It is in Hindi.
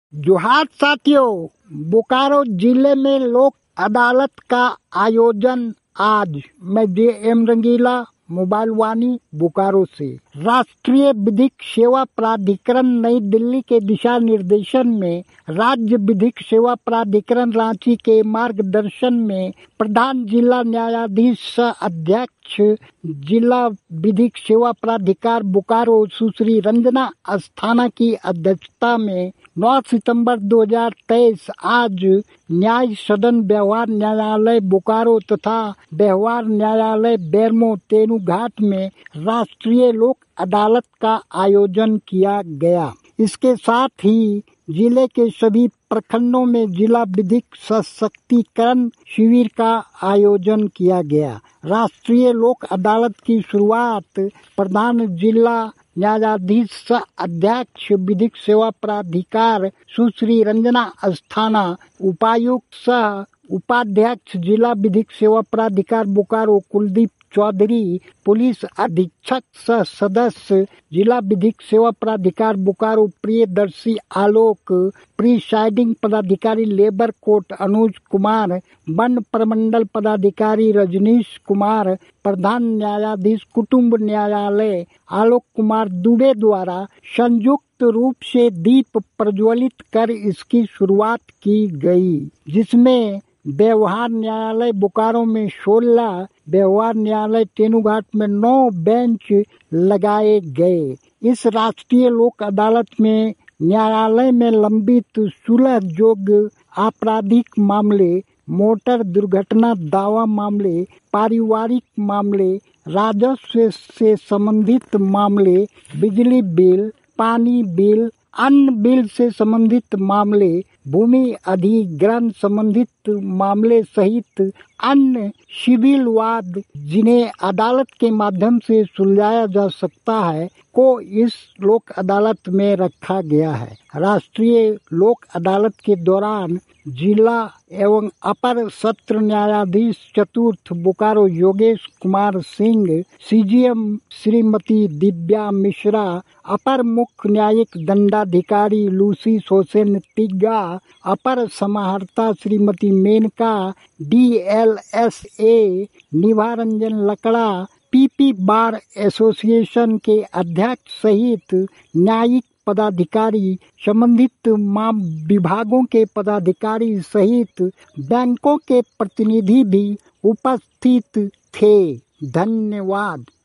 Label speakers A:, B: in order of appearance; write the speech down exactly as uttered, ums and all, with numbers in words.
A: जोहार साथियों, बोकारो जिले में लोक अदालत का आयोजन आज। मैं J M Rangeela, mobile Vani Bokaro से। राष्ट्रीय विधिक सेवा प्राधिकरण नई दिल्ली के दिशा निर्देशन में राज्य विधिक सेवा प्राधिकरण रांची के मार्गदर्शन में प्रधान जिला न्यायाधीश सह अध्यक्ष जिला विधिक सेवा प्राधिकार बोकारो सुश्री रंजना अस्थाना की अध्यक्षता में नौ सितंबर दो हज़ार तेईस आज न्याय सदन व्यवहार न्यायालय बोकारो तथा व्यवहार न्यायालय बेरमो तेनुघाट में राष्ट्रीय लोक अदालत का आयोजन किया गया। इसके साथ ही जिले के सभी प्रखंडों में जिला विधिक सशक्तिकरण शिविर का आयोजन किया गया। राष्ट्रीय लोक अदालत की शुरुआत प्रधान जिला न्यायाधीश सह अध्यक्ष विधिक सेवा प्राधिकार सुश्री रंजना अस्थाना, उपायुक्त सह उपाध्यक्ष जिला विधिक सेवा प्राधिकार बोकारो कुलदीप चौधरी, पुलिस अधीक्षक सह सदस्य जिला विधिक सेवा प्राधिकार बोकारो प्रियदर्शी आलोक, प्रिसाइडिंग पदाधिकारी लेबर कोर्ट अनुज कुमार, वन प्रमंडल पदाधिकारी रजनीश कुमार, प्रधान न्यायाधीश कुटुंब न्यायालय आलोक कुमार दुबे द्वारा संयुक्त रूप से दीप प्रज्वलित कर इसकी शुरुआत की गई, जिसमें व्यवहार न्यायालय बोकारो में सोलह, व्यवहार न्यायालय तेनुघाट में नौ बेंच लगाए गए। इस राष्ट्रीय लोक अदालत में न्यायालय में लंबित सुलह जोग्य आपराधिक मामले, मोटर दुर्घटना दावा मामले, पारिवारिक मामले, राजस्व से संबंधित मामले, बिजली बिल, पानी बिल, अन्य बिल से संबंधित मामले, भूमि अधिग्रहण संबंधित मामले सहित अन्य सिविल वाद जिन्हें अदालत के माध्यम से सुलझाया जा सकता है को इस लोक अदालत में रखा गया है। राष्ट्रीय लोक अदालत के दौरान जिला एवं अपर सत्र न्यायाधीश चतुर्थ बोकारो योगेश कुमार सिंह, सीजीएम श्रीमती दिव्या मिश्रा, अपर मुख्य न्यायिक दंडाधिकारी लूसी सोसेन तिग्गा, अपर समाहर्ता Shrimati Menka, DLSA Nibharanjan Lakra, PP bar association के अध्यक्ष सहित न्यायिक पदाधिकारी, संबंधित माम विभागों के पदाधिकारी सहित बैंकों के प्रतिनिधि भी उपस्थित थे। धन्यवाद।